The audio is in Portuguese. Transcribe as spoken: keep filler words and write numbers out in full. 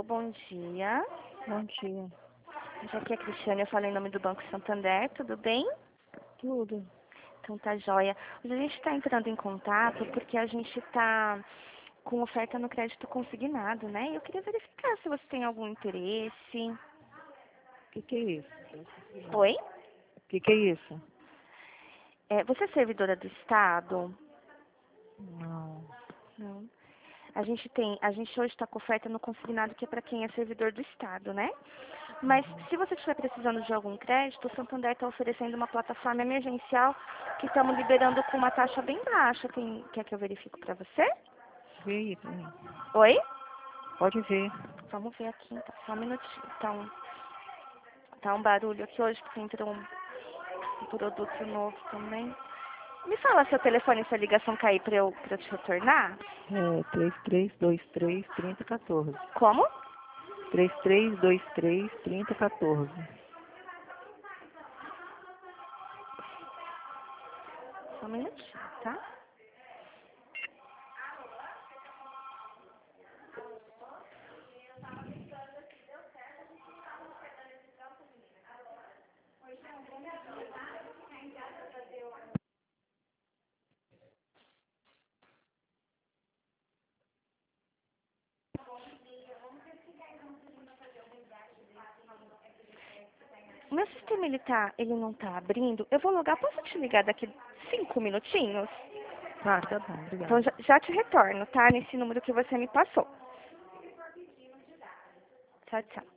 bom dia. Bom dia. Já aqui é a Cristiane, eu falo em nome do Banco Santander, tudo bem? Tudo. Então tá joia. Hoje a gente está entrando em contato porque a gente está com oferta no crédito consignado, né? E eu queria verificar se você tem algum interesse. O que, que é isso? Oi? O que, que é isso? É, você é servidora do Estado? Não. Não. A gente tem, a gente hoje está com oferta no consignado que é para quem é servidor do Estado, né? Mas se você estiver precisando de algum crédito, o Santander está oferecendo uma plataforma emergencial que estamos liberando com uma taxa bem baixa. Tem, quer que eu verifique para você? Vê aí pra mim. Oi? Pode ver. Vamos ver aqui, então, só um minutinho. Então, tá um barulho aqui hoje porque entrou um, um produto novo também. Me fala seu telefone se a ligação cair para eu, pra eu te retornar. É três três dois três, três zero um quatro. Como? três três dois três, três zero um quatro. Só um minutinho, tá? O meu sistema, ele tá, ele não tá abrindo. Eu vou logar, posso te ligar daqui cinco minutinhos? Tá, tá bom. Então Obrigada. já, já te retorno, tá? Nesse número que você me passou. Tchau, tchau.